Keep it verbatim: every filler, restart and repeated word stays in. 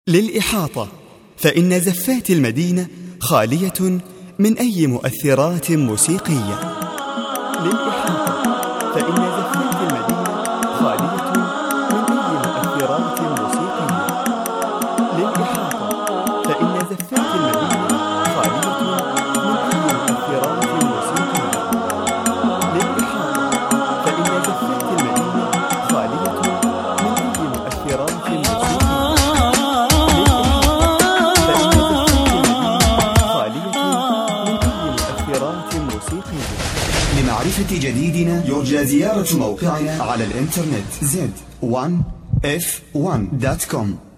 للإحاطة، فإن زفات المدينة خالية من أي مؤثرات موسيقية. للإحاطة، فإن زفات المدينة خالية من أي مؤثرات موسيقية. للإحاطة، فإن زفات المدينة خالية من أي مؤثرات موسيقية. للإحاطة، فإن زفات المدينة خالية من أي مؤثرات موسيقية. لمعرفة جديدنا يرجى زيارة موقعنا على الإنترنت زد ون اف ون دوت كوم.